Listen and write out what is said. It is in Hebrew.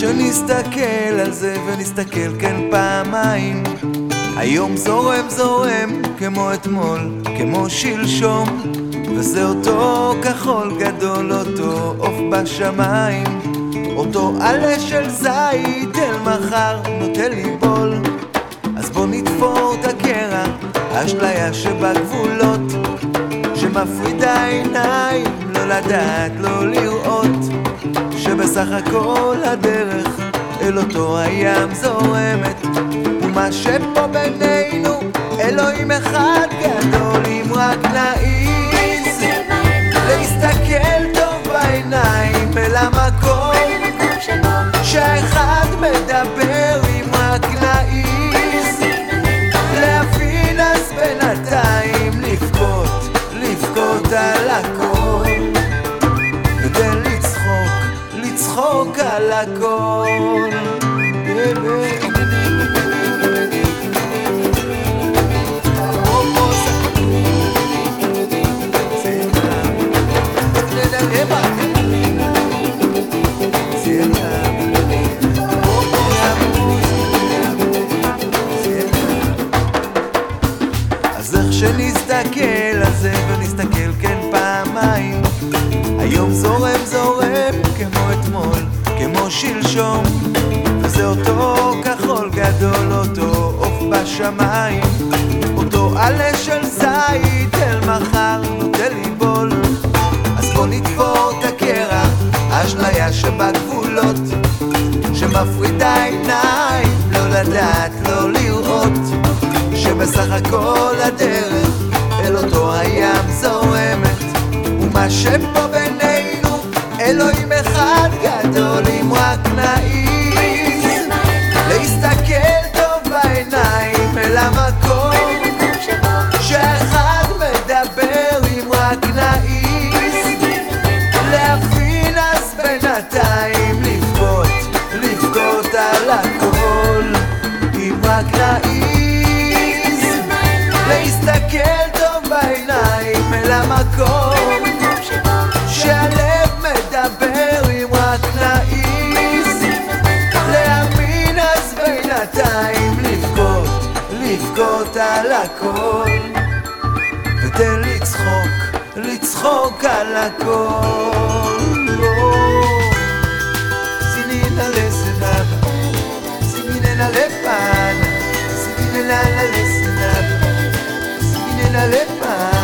שנסתכל על זה ונסתכל כן פעמיים. היום זורם זורם כמו אתמול, כמו שלשום, וזה אותו כחול גדול, אותו עוף בשמיים, אותו עלה של זית אל מחר נוטה ליבול. אז בוא נתפור את הקרע, האשליה שבגבולות, שמפרידה עיניים, לא לדעת, לא לראות, שבסך הכל הדרך אל אותו הים זורמת, ומה שפה בינינו אלוהים אחד גדול. אם רק נעיז להסתכל טוב בעיניים אל המקום שהאחד מדבר, אם רק נעיז להבין, אז בינתיים לבכות על הכל, ותן לצחוק על הכל. אז איך שנסתכל על זה ונסתכל כן פעמיים, היום זורם זורם כמו אתמול, כמו שלשום, וזה אותו כחול גדול, אותו עוף בשמיים, אותו עלה של זית אל מחר נוטה ליבול. אז בוא נתפור את הקרע, האשליה שבגבולות, שמפרידה עיניים, לא לדעת, לא לראות, שבסך הכל הדרך אל אותו הים זורמת, ומה שפה בינינו אלוהים אחד גדול. אם רק נעיז להסתכל טוב בעיניים אל המקום שאחד מדבר, אם רק נעיז להבין, אז בינתיים לבכות על הכל. אם רק נעיז להסתכל טוב בעיניים אל המקום שהלב מדבר, אם רק נעיז להאמין, אז בינתיים לבכות על הכל, ותן לצחוק על הכל. Sinina lesenaba, sinina lepana, sinina lesenaba, sinina lepana.